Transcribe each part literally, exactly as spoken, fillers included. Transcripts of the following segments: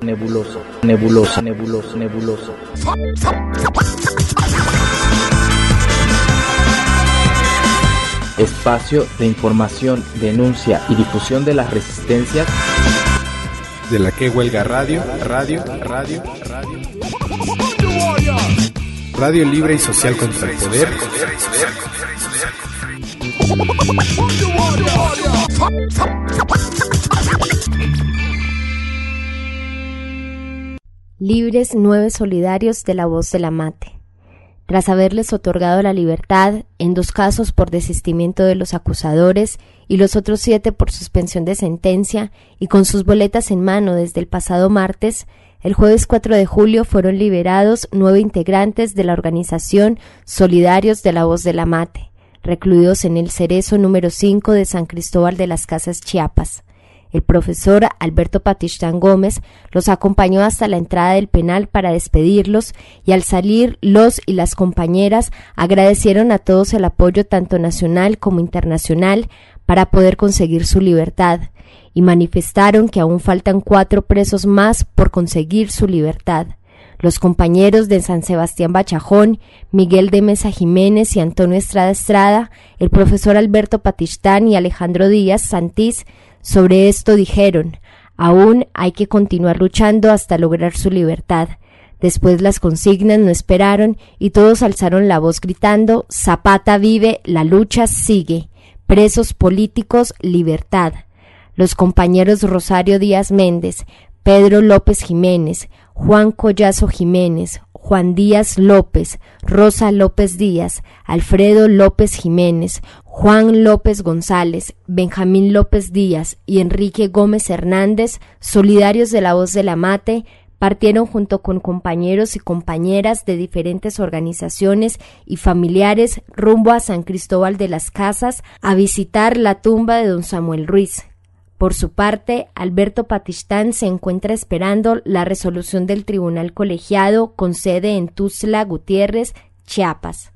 nebuloso, nebuloso, nebuloso, nebuloso. Espacio de información, denuncia y difusión de las resistencias de la que huelga radio, radio, radio, radio. Radio libre y social contra el poder. Libres nueve solidarios de la Voz de la Mate. Tras haberles otorgado la libertad, en dos casos por desistimiento de los acusadores y los otros siete por suspensión de sentencia, y con sus boletas en mano desde el pasado martes, el jueves cuatro de julio fueron liberados nueve integrantes de la organización Solidarios de la Voz de la Mate, recluidos en el Cerezo número cinco de San Cristóbal de las Casas, Chiapas. El profesor Alberto Patistán Gómez los acompañó hasta la entrada del penal para despedirlos, y al salir los y las compañeras agradecieron a todos el apoyo tanto nacional como internacional para poder conseguir su libertad, y manifestaron que aún faltan cuatro presos más por conseguir su libertad. Los compañeros de San Sebastián Bachajón, Miguel de Mesa Jiménez y Antonio Estrada Estrada, el profesor Alberto Patistán y Alejandro Díaz Santís, sobre esto dijeron: aún hay que continuar luchando hasta lograr su libertad. Después las consignas no esperaron y todos alzaron la voz gritando: Zapata vive, la lucha sigue, presos políticos, libertad. Los compañeros Rosario Díaz Méndez, Pedro López Jiménez, Juan Collazo Jiménez, Juan Díaz López, Rosa López Díaz, Alfredo López Jiménez, Juan López González, Benjamín López Díaz y Enrique Gómez Hernández, solidarios de la Voz de la Mate, partieron junto con compañeros y compañeras de diferentes organizaciones y familiares rumbo a San Cristóbal de las Casas a visitar la tumba de don Samuel Ruiz. Por su parte, Alberto Patistán se encuentra esperando la resolución del tribunal colegiado con sede en Tuxtla Gutiérrez, Chiapas.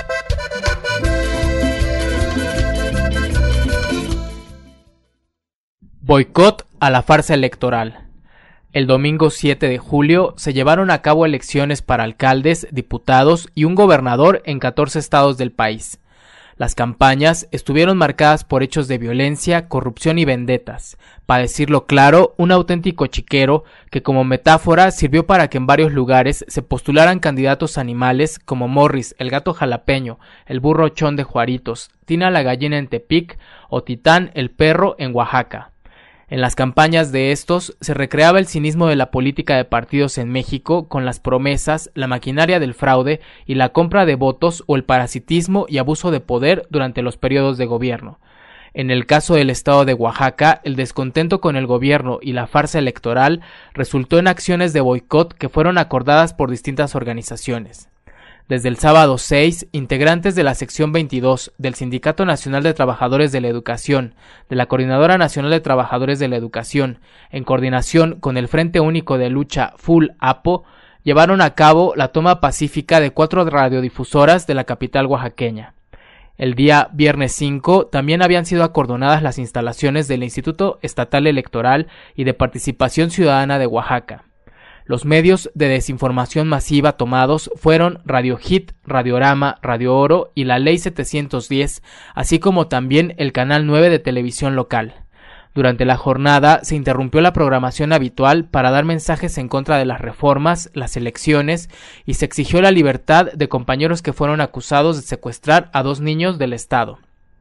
Boicot a la farsa electoral. El domingo siete de julio se llevaron a cabo elecciones para alcaldes, diputados y un gobernador en catorce estados del país. Las campañas estuvieron marcadas por hechos de violencia, corrupción y vendetas. Para decirlo claro, un auténtico chiquero que como metáfora sirvió para que en varios lugares se postularan candidatos animales como Morris, el gato jalapeño, el burro ochón de Juaritos, Tina la gallina en Tepic o Titán el perro en Oaxaca. En las campañas de estos se recreaba el cinismo de la política de partidos en México con las promesas, la maquinaria del fraude y la compra de votos o el parasitismo y abuso de poder durante los periodos de gobierno. En el caso del estado de Oaxaca, el descontento con el gobierno y la farsa electoral resultó en acciones de boicot que fueron acordadas por distintas organizaciones. Desde el sábado seis, integrantes de la sección veintidós del Sindicato Nacional de Trabajadores de la Educación, de la Coordinadora Nacional de Trabajadores de la Educación, en coordinación con el Frente Único de Lucha Full APO, llevaron a cabo la toma pacífica de cuatro radiodifusoras de la capital oaxaqueña. El día viernes cinco también habían sido acordonadas las instalaciones del Instituto Estatal Electoral y de Participación Ciudadana de Oaxaca. Los medios de desinformación masiva tomados fueron Radio Hit, Radiorama, Radio Oro y la Ley setecientos diez, así como también el Canal nueve de televisión local. Durante la jornada se interrumpió la programación habitual para dar mensajes en contra de las reformas, las elecciones, y se exigió la libertad de compañeros que fueron acusados de secuestrar a dos niños del Estado.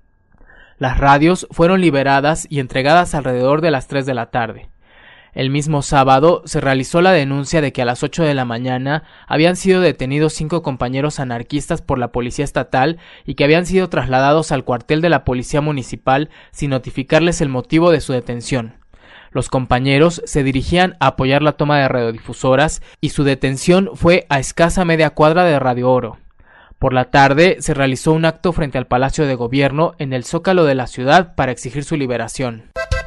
Las radios fueron liberadas y entregadas alrededor de las tres de la tarde. El mismo sábado se realizó la denuncia de que a las ocho de la mañana habían sido detenidos cinco compañeros anarquistas por la policía estatal y que habían sido trasladados al cuartel de la policía municipal sin notificarles el motivo de su detención. Los compañeros se dirigían a apoyar la toma de radiodifusoras y su detención fue a escasa media cuadra de Radio Oro. Por la tarde se realizó un acto frente al Palacio de Gobierno en el Zócalo de la ciudad para exigir su liberación.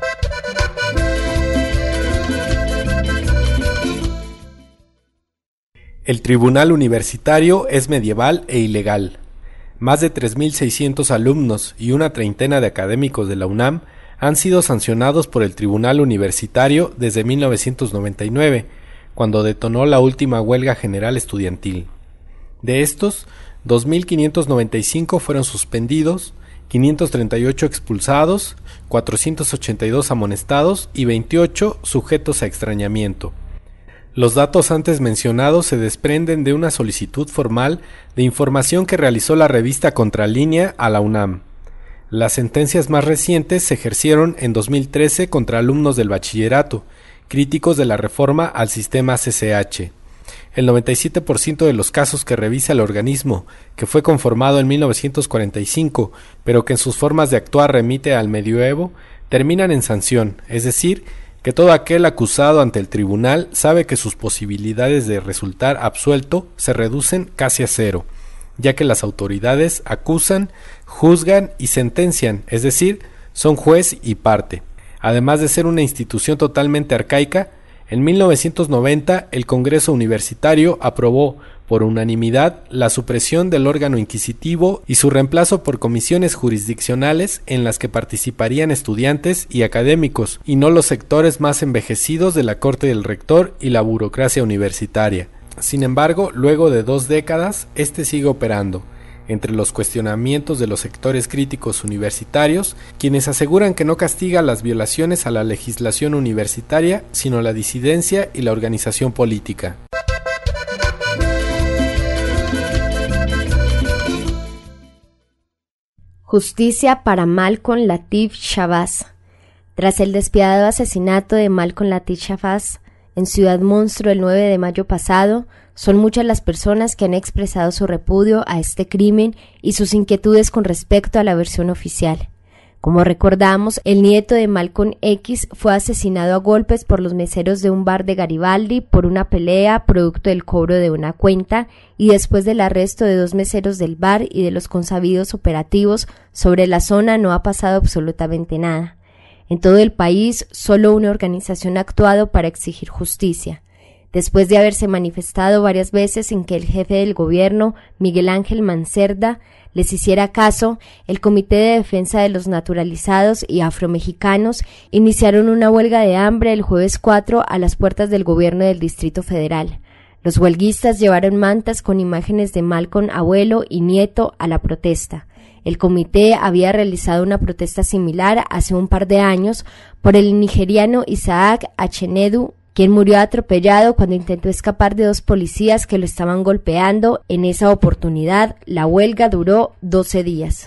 El Tribunal Universitario es medieval e ilegal. Más de tres mil seiscientos alumnos y una treintena de académicos de la UNAM han sido sancionados por el Tribunal Universitario desde mil novecientos noventa y nueve, cuando detonó la última huelga general estudiantil. De estos, dos mil quinientos noventa y cinco fueron suspendidos, quinientos treinta y ocho expulsados, cuatrocientos ochenta y dos amonestados y veintiocho sujetos a extrañamiento. Los datos antes mencionados se desprenden de una solicitud formal de información que realizó la revista Contralínea a la UNAM. Las sentencias más recientes se ejercieron en dos mil trece contra alumnos del bachillerato, críticos de la reforma al sistema C C H. El noventa y siete por ciento de los casos que revisa el organismo, que fue conformado en mil novecientos cuarenta y cinco, pero que en sus formas de actuar remite al medioevo, terminan en sanción, es decir, que todo aquel acusado ante el tribunal sabe que sus posibilidades de resultar absuelto se reducen casi a cero, ya que las autoridades acusan, juzgan y sentencian, es decir, son juez y parte. Además de ser una institución totalmente arcaica, en mil novecientos noventa el Congreso Universitario aprobó por unanimidad la supresión del órgano inquisitivo y su reemplazo por comisiones jurisdiccionales en las que participarían estudiantes y académicos, y no los sectores más envejecidos de la corte del rector y la burocracia universitaria. Sin embargo, luego de dos décadas, este sigue operando. Entre los cuestionamientos de los sectores críticos universitarios, quienes aseguran que no castiga las violaciones a la legislación universitaria, sino la disidencia y la organización política. Justicia para Malcolm Latif Shabazz. Tras el despiadado asesinato de Malcolm Latif Shabazz en Ciudad Monstruo el nueve de mayo pasado, son muchas las personas que han expresado su repudio a este crimen y sus inquietudes con respecto a la versión oficial. Como recordamos, el nieto de Malcolm X fue asesinado a golpes por los meseros de un bar de Garibaldi por una pelea producto del cobro de una cuenta, y después del arresto de dos meseros del bar y de los consabidos operativos sobre la zona no ha pasado absolutamente nada. En todo el país, solo una organización ha actuado para exigir justicia. Después de haberse manifestado varias veces sin que el jefe del gobierno, Miguel Ángel Mancerda, les hiciera caso, el Comité de Defensa de los Naturalizados y Afromexicanos iniciaron una huelga de hambre el jueves cuatro a las puertas del gobierno del Distrito Federal. Los huelguistas llevaron mantas con imágenes de Malcolm abuelo y nieto a la protesta. El comité había realizado una protesta similar hace un par de años por el nigeriano Isaac Achenedu, quien murió atropellado cuando intentó escapar de dos policías que lo estaban golpeando. En esa oportunidad, la huelga duró doce días.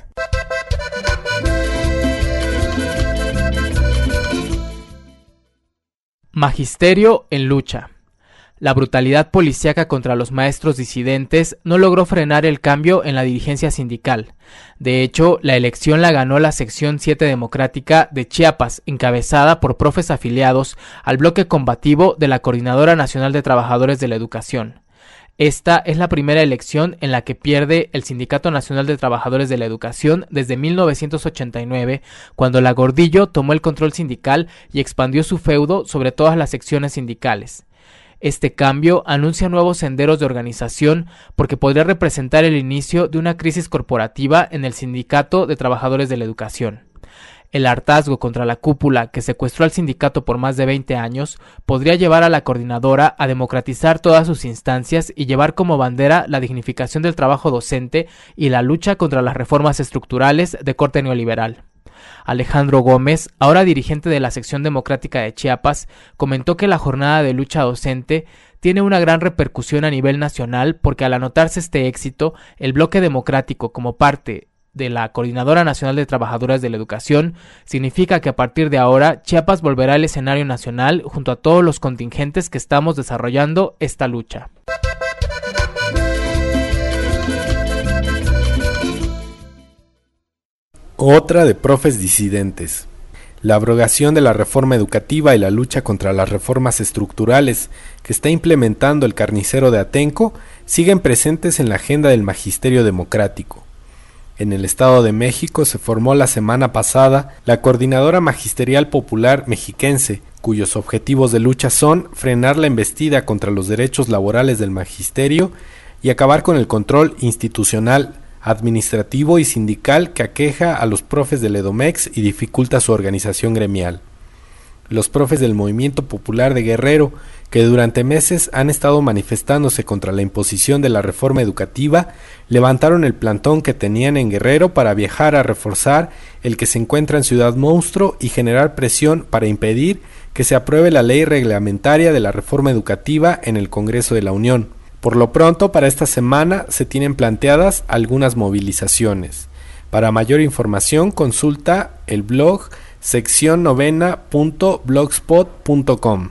Magisterio en lucha. La brutalidad policíaca contra los maestros disidentes no logró frenar el cambio en la dirigencia sindical. De hecho, la elección la ganó la sección siete democrática de Chiapas, encabezada por profes afiliados al bloque combativo de la Coordinadora Nacional de Trabajadores de la Educación. Esta es la primera elección en la que pierde el Sindicato Nacional de Trabajadores de la Educación desde mil novecientos ochenta y nueve, cuando la Gordillo tomó el control sindical y expandió su feudo sobre todas las secciones sindicales. Este cambio anuncia nuevos senderos de organización porque podría representar el inicio de una crisis corporativa en el Sindicato de Trabajadores de la Educación. El hartazgo contra la cúpula que secuestró al sindicato por más de veinte años podría llevar a la coordinadora a democratizar todas sus instancias y llevar como bandera la dignificación del trabajo docente y la lucha contra las reformas estructurales de corte neoliberal. Alejandro Gómez, ahora dirigente de la sección democrática de Chiapas, comentó que la jornada de lucha docente tiene una gran repercusión a nivel nacional porque al anotarse este éxito, el bloque democrático como parte de la Coordinadora Nacional de Trabajadoras de la Educación significa que a partir de ahora Chiapas volverá al escenario nacional junto a todos los contingentes que estamos desarrollando esta lucha. Otra de profes disidentes. La abrogación de la reforma educativa y la lucha contra las reformas estructurales que está implementando el carnicero de Atenco siguen presentes en la agenda del magisterio democrático. En el Estado de México se formó la semana pasada la Coordinadora Magisterial Popular Mexiquense, cuyos objetivos de lucha son frenar la embestida contra los derechos laborales del magisterio y acabar con el control institucional administrativo y sindical que aqueja a los profes del Edomex y dificulta su organización gremial. Los profes del Movimiento Popular de Guerrero, que durante meses han estado manifestándose contra la imposición de la reforma educativa, levantaron el plantón que tenían en Guerrero para viajar a reforzar el que se encuentra en Ciudad Monstruo y generar presión para impedir que se apruebe la ley reglamentaria de la reforma educativa en el Congreso de la Unión. Por lo pronto, para esta semana se tienen planteadas algunas movilizaciones. Para mayor información, consulta el blog sección novena punto blogspot punto com.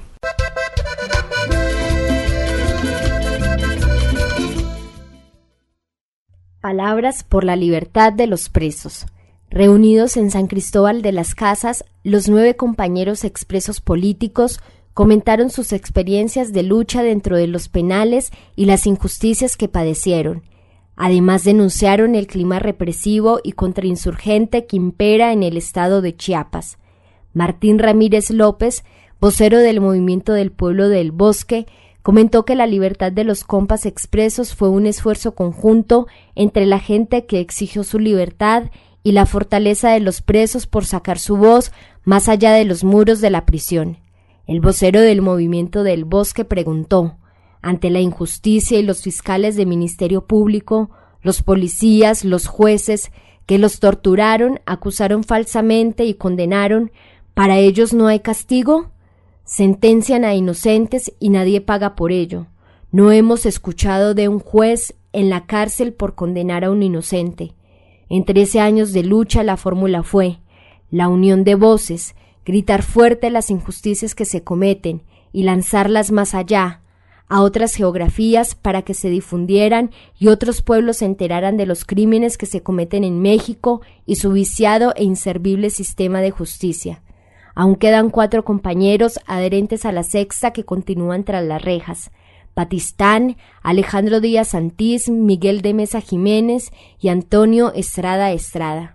Palabras por la libertad de los presos. Reunidos en San Cristóbal de las Casas, los nueve compañeros expresos políticos comentaron sus experiencias de lucha dentro de los penales y las injusticias que padecieron. Además, denunciaron el clima represivo y contrainsurgente que impera en el estado de Chiapas. Martín Ramírez López, vocero del Movimiento del Pueblo del Bosque, comentó que la libertad de los compas expresos fue un esfuerzo conjunto entre la gente que exigió su libertad y la fortaleza de los presos por sacar su voz más allá de los muros de la prisión. El vocero del Movimiento del Bosque preguntó: ante la injusticia y los fiscales de Ministerio Público, los policías, los jueces, que los torturaron, acusaron falsamente y condenaron, ¿para ellos no hay castigo? Sentencian a inocentes y nadie paga por ello. No hemos escuchado de un juez en la cárcel por condenar a un inocente. En trece años de lucha la fórmula fue la unión de voces, gritar fuerte las injusticias que se cometen y lanzarlas más allá, a otras geografías para que se difundieran y otros pueblos se enteraran de los crímenes que se cometen en México y su viciado e inservible sistema de justicia. Aún quedan cuatro compañeros adherentes a la Sexta que continúan tras las rejas: Patistán, Alejandro Díaz Santís, Miguel de Mesa Jiménez y Antonio Estrada Estrada.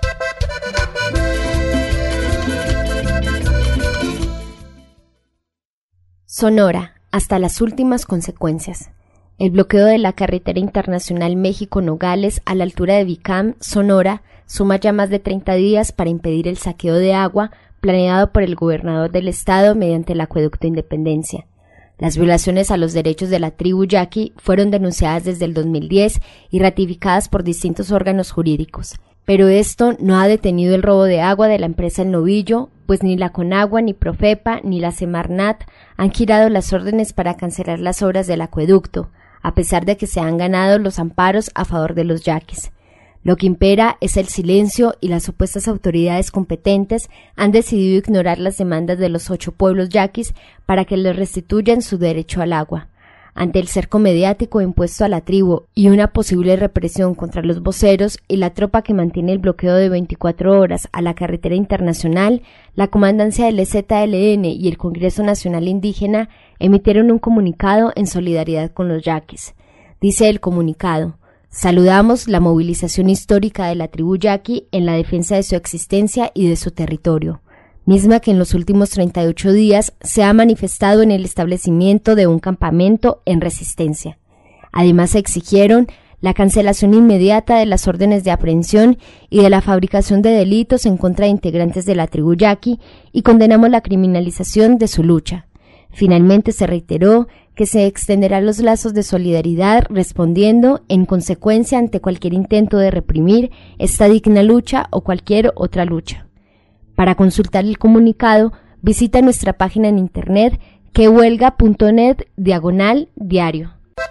Sonora, hasta las últimas consecuencias. El bloqueo de la carretera internacional México-Nogales a la altura de Vicam, Sonora, suma ya más de treinta días para impedir el saqueo de agua planeado por el gobernador del estado mediante el acueducto Independencia. Las violaciones a los derechos de la tribu yaqui fueron denunciadas desde el dos mil diez y ratificadas por distintos órganos jurídicos. Pero esto no ha detenido el robo de agua de la empresa El Novillo, pues ni la Conagua, ni Profepa, ni la Semarnat han girado las órdenes para cancelar las obras del acueducto, a pesar de que se han ganado los amparos a favor de los yaquis. Lo que impera es el silencio y las supuestas autoridades competentes han decidido ignorar las demandas de los ocho pueblos yaquis para que les restituyan su derecho al agua. Ante el cerco mediático impuesto a la tribu y una posible represión contra los voceros y la tropa que mantiene el bloqueo de veinticuatro horas a la carretera internacional, la comandancia del E Z L N y el Congreso Nacional Indígena emitieron un comunicado en solidaridad con los yaquis. Dice el comunicado: saludamos la movilización histórica de la tribu yaqui en la defensa de su existencia y de su territorio, misma que en los últimos treinta y ocho días se ha manifestado en el establecimiento de un campamento en resistencia. Además, exigieron la cancelación inmediata de las órdenes de aprehensión y de la fabricación de delitos en contra de integrantes de la tribu yaqui y condenamos la criminalización de su lucha. Finalmente se reiteró que se extenderán los lazos de solidaridad respondiendo en consecuencia ante cualquier intento de reprimir esta digna lucha o cualquier otra lucha. Para consultar el comunicado, visita nuestra página en internet quehuelga punto net diagonal diario.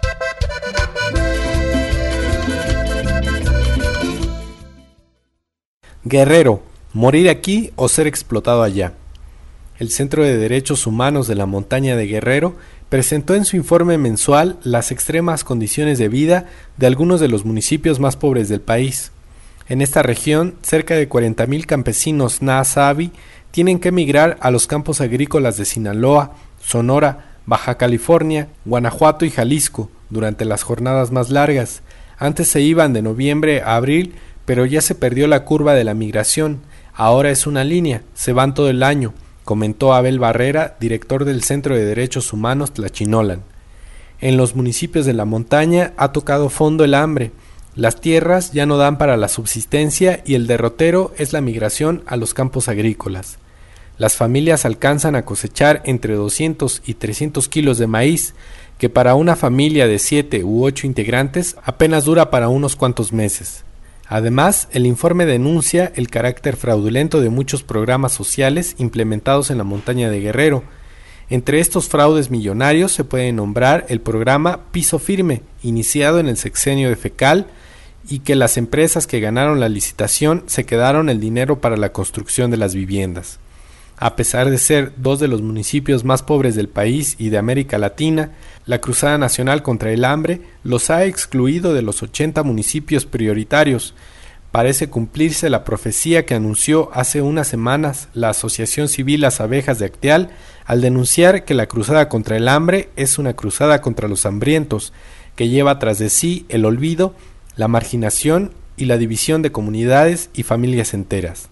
Guerrero, morir aquí o ser explotado allá. El Centro de Derechos Humanos de la Montaña de Guerrero presentó en su informe mensual las extremas condiciones de vida de algunos de los municipios más pobres del país. En esta región, cerca de cuarenta mil campesinos Naasavi tienen que emigrar a los campos agrícolas de Sinaloa, Sonora, Baja California, Guanajuato y Jalisco durante las jornadas más largas. Antes se iban de noviembre a abril, pero ya se perdió la curva de la migración. Ahora es una línea, se van todo el año, comentó Abel Barrera, director del Centro de Derechos Humanos Tlachinolan. En los municipios de la montaña ha tocado fondo el hambre. Las tierras ya no dan para la subsistencia y el derrotero es la migración a los campos agrícolas. Las familias alcanzan a cosechar entre doscientos y trescientos kilos de maíz, que para una familia de siete u ocho integrantes apenas dura para unos cuantos meses. Además, el informe denuncia el carácter fraudulento de muchos programas sociales implementados en la montaña de Guerrero. Entre estos fraudes millonarios se puede nombrar el programa Piso Firme, iniciado en el sexenio de Fekal, y que las empresas que ganaron la licitación se quedaron el dinero para la construcción de las viviendas. A pesar de ser dos de los municipios más pobres del país y de América Latina, la Cruzada Nacional contra el Hambre los ha excluido de los ochenta municipios prioritarios. Parece cumplirse la profecía que anunció hace unas semanas la Asociación Civil Las Abejas de Acteal al denunciar que la Cruzada contra el Hambre es una cruzada contra los hambrientos, que lleva tras de sí el olvido, la marginación y la división de comunidades y familias enteras.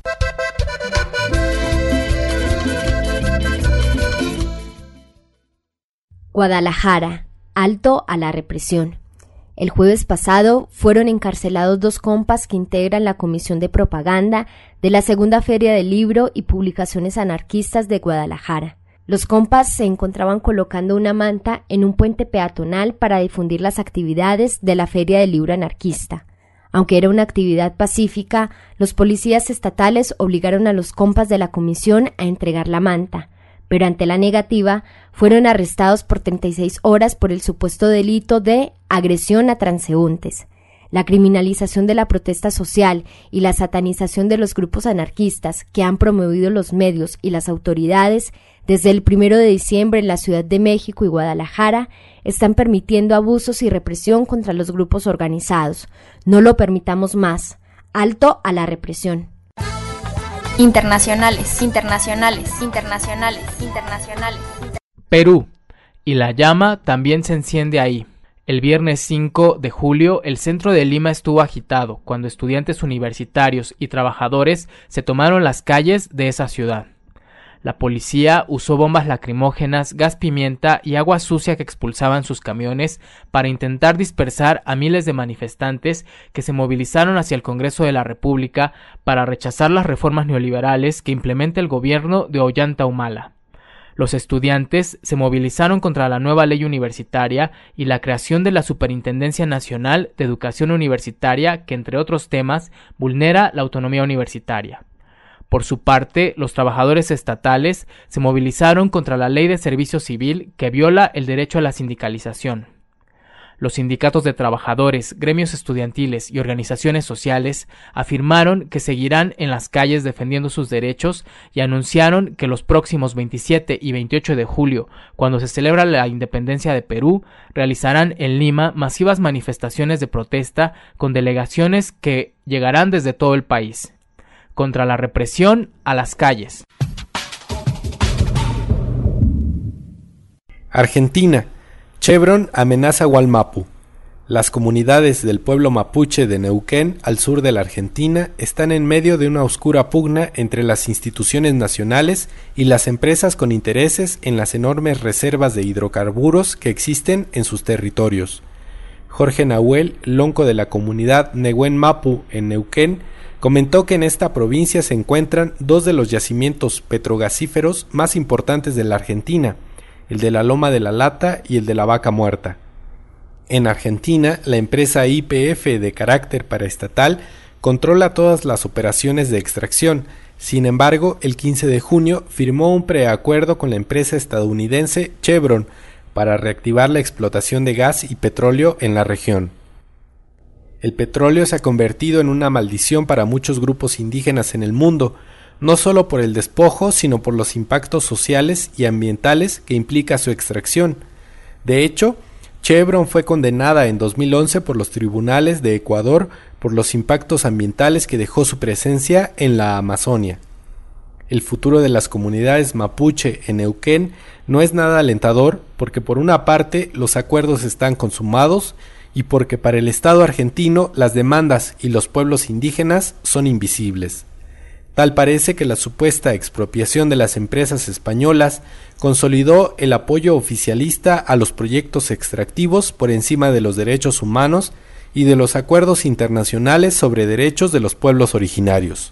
Guadalajara, alto a la represión. El jueves pasado fueron encarcelados dos compas que integran la Comisión de Propaganda de la Segunda Feria del Libro y Publicaciones Anarquistas de Guadalajara. Los compas se encontraban colocando una manta en un puente peatonal para difundir las actividades de la Feria del Libro Anarquista. Aunque era una actividad pacífica, los policías estatales obligaron a los compas de la comisión a entregar la manta, pero ante la negativa fueron arrestados por treinta y seis horas por el supuesto delito de agresión a transeúntes. La criminalización de la protesta social y la satanización de los grupos anarquistas que han promovido los medios y las autoridades desde el primero de diciembre en la Ciudad de México y Guadalajara están permitiendo abusos y represión contra los grupos organizados. No lo permitamos más. Alto a la represión. Internacionales, internacionales, internacionales, internacionales. Perú. Y la llama también se enciende ahí. El viernes cinco de julio, el centro de Lima estuvo agitado cuando estudiantes universitarios y trabajadores se tomaron las calles de esa ciudad. La policía usó bombas lacrimógenas, gas pimienta y agua sucia que expulsaban sus camiones para intentar dispersar a miles de manifestantes que se movilizaron hacia el Congreso de la República para rechazar las reformas neoliberales que implementa el gobierno de Ollanta Humala. Los estudiantes se movilizaron contra la nueva ley universitaria y la creación de la Superintendencia Nacional de Educación Universitaria que, entre otros temas, vulnera la autonomía universitaria. Por su parte, los trabajadores estatales se movilizaron contra la Ley de Servicio Civil que viola el derecho a la sindicalización. Los sindicatos de trabajadores, gremios estudiantiles y organizaciones sociales afirmaron que seguirán en las calles defendiendo sus derechos y anunciaron que los próximos veintisiete y veintiocho de julio, cuando se celebra la independencia de Perú, realizarán en Lima masivas manifestaciones de protesta con delegaciones que llegarán desde todo el país. Contra la represión, a las calles. Argentina. Chevron amenaza Wallmapu. Las comunidades del pueblo mapuche de Neuquén, al sur de la Argentina, están en medio de una oscura pugna entre las instituciones nacionales y las empresas con intereses en las enormes reservas de hidrocarburos que existen en sus territorios. Jorge Nahuel, lonco de la comunidad Nehuen Mapu en Neuquén, comentó que en esta provincia se encuentran dos de los yacimientos petrogasíferos más importantes de la Argentina, el de la Loma de la Lata y el de la Vaca Muerta. En Argentina, la empresa Y P F de carácter paraestatal controla todas las operaciones de extracción. Sin embargo, el quince de junio firmó un preacuerdo con la empresa estadounidense Chevron para reactivar la explotación de gas y petróleo en la región. El petróleo se ha convertido en una maldición para muchos grupos indígenas en el mundo, no solo por el despojo, sino por los impactos sociales y ambientales que implica su extracción. De hecho, Chevron fue condenada en dos mil once por los tribunales de Ecuador por los impactos ambientales que dejó su presencia en la Amazonia. El futuro de las comunidades mapuche en Neuquén no es nada alentador porque por una parte los acuerdos están consumados y porque para el Estado argentino las demandas y los pueblos indígenas son invisibles. Tal parece que la supuesta expropiación de las empresas españolas consolidó el apoyo oficialista a los proyectos extractivos por encima de los derechos humanos y de los acuerdos internacionales sobre derechos de los pueblos originarios.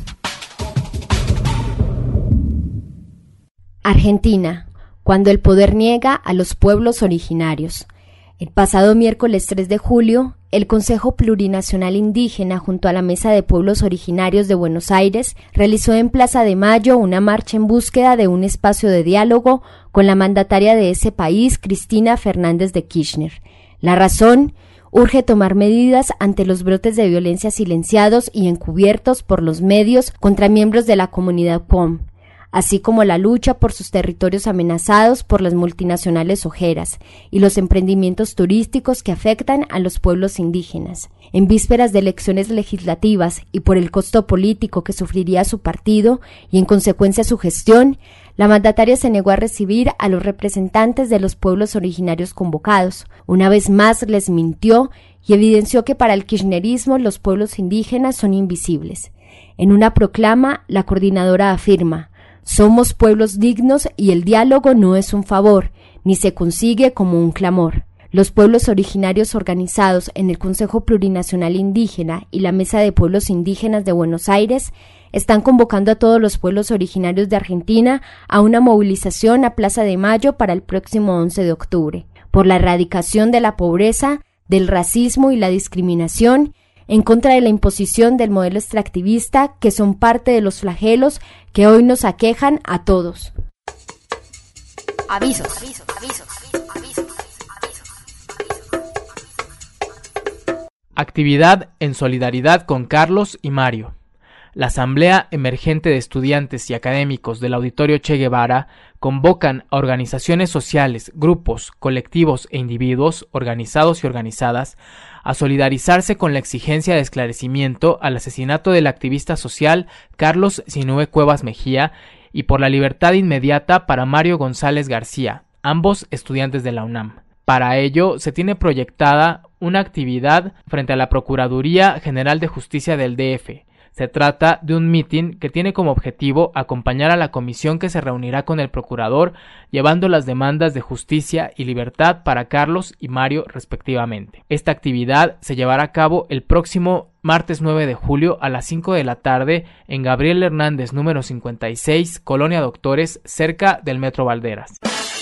Argentina, cuando el poder niega a los pueblos originarios. El pasado miércoles tres de julio, el Consejo Plurinacional Indígena, junto a la Mesa de Pueblos Originarios de Buenos Aires, realizó en Plaza de Mayo una marcha en búsqueda de un espacio de diálogo con la mandataria de ese país, Cristina Fernández de Kirchner. La razón: urge tomar medidas ante los brotes de violencia silenciados y encubiertos por los medios contra miembros de la comunidad P O M, así como la lucha por sus territorios amenazados por las multinacionales ojeras y los emprendimientos turísticos que afectan a los pueblos indígenas. En vísperas de elecciones legislativas y por el costo político que sufriría su partido y en consecuencia su gestión, la mandataria se negó a recibir a los representantes de los pueblos originarios convocados. Una vez más les mintió y evidenció que para el kirchnerismo los pueblos indígenas son invisibles. En una proclama, la coordinadora afirma: somos pueblos dignos y el diálogo no es un favor, ni se consigue como un clamor. Los pueblos originarios organizados en el Consejo Plurinacional Indígena y la Mesa de Pueblos Indígenas de Buenos Aires están convocando a todos los pueblos originarios de Argentina a una movilización a Plaza de Mayo para el próximo once de octubre, por la erradicación de la pobreza, del racismo y la discriminación, en contra de la imposición del modelo extractivista, que son parte de los flagelos que hoy nos aquejan a todos. Avisos, avisos, avisos, avisos, avisos, avisos. Actividad en solidaridad con Carlos y Mario. La Asamblea Emergente de Estudiantes y Académicos del Auditorio Che Guevara convocan a organizaciones sociales, grupos, colectivos e individuos organizados y organizadas a solidarizarse con la exigencia de esclarecimiento al asesinato del activista social Carlos Sinúe Cuevas Mejía y por la libertad inmediata para Mario González García, ambos estudiantes de la UNAM. Para ello, se tiene proyectada una actividad frente a la Procuraduría General de Justicia del D F. Se trata de un mitin que tiene como objetivo acompañar a la comisión que se reunirá con el procurador, llevando las demandas de justicia y libertad para Carlos y Mario respectivamente. Esta actividad se llevará a cabo el próximo martes nueve de julio a las cinco de la tarde en Gabriel Hernández número cincuenta y seis, Colonia Doctores, cerca del Metro Valderas.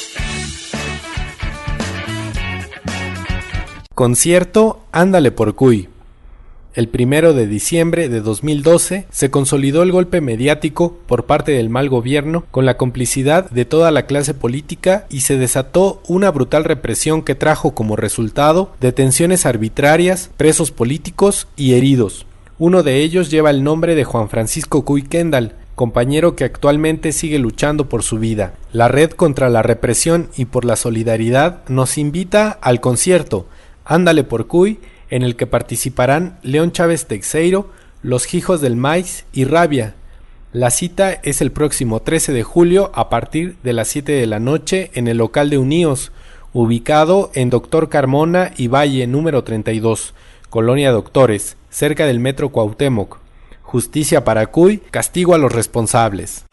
Concierto Ándale por Cuy. El primero de diciembre de dos mil doce se consolidó el golpe mediático por parte del mal gobierno con la complicidad de toda la clase política y se desató una brutal represión que trajo como resultado detenciones arbitrarias, presos políticos y heridos. Uno de ellos lleva el nombre de Juan Francisco Cuy Kendall, compañero que actualmente sigue luchando por su vida. La Red contra la Represión y por la Solidaridad nos invita al concierto Ándale por Cuy, en el que participarán León Chávez Teixeiro, Los Hijos del Maíz y Rabia. La cita es el próximo trece de julio a partir de las siete de la noche en el local de Uníos, ubicado en Doctor Carmona y Valle número treinta y dos, Colonia Doctores, cerca del Metro Cuauhtémoc. Justicia para Cuy, castigo a los responsables.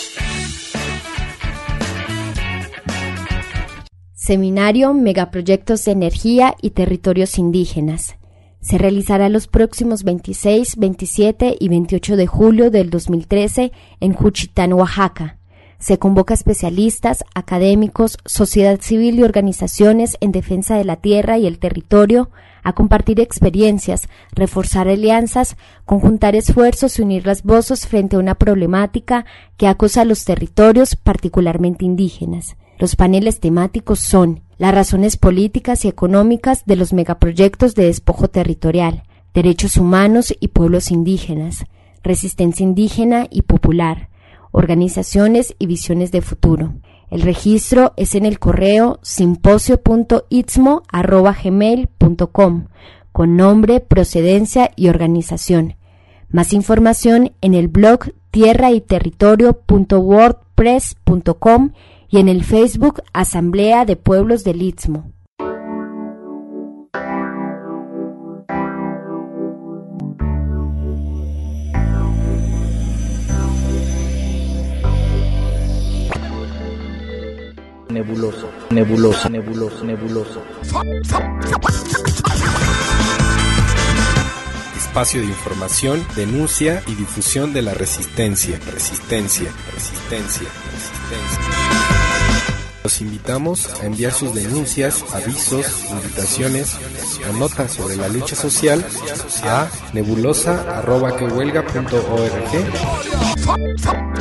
Seminario Megaproyectos de Energía y Territorios Indígenas. Se realizará los próximos veintiséis, veintisiete y veintiocho de julio del dos mil trece en Juchitán, Oaxaca. Se convoca a especialistas, académicos, sociedad civil y organizaciones en defensa de la tierra y el territorio a compartir experiencias, reforzar alianzas, conjuntar esfuerzos y unir las voces frente a una problemática que acosa a los territorios, particularmente indígenas. Los paneles temáticos son las razones políticas y económicas de los megaproyectos de despojo territorial, derechos humanos y pueblos indígenas, resistencia indígena y popular, organizaciones y visiones de futuro. El registro es en el correo simposio punto istmo arroba gmail punto com con nombre, procedencia y organización. Más información en el blog tierra y territorio punto wordpress punto com y en el Facebook Asamblea de Pueblos del Istmo. Nebuloso, nebuloso, nebuloso, nebuloso. espacio de información, denuncia y difusión de la resistencia, resistencia, resistencia, resistencia. Los invitamos a enviar sus denuncias, avisos, invitaciones o notas sobre la lucha social a nebulosa arroba que huelga punto org.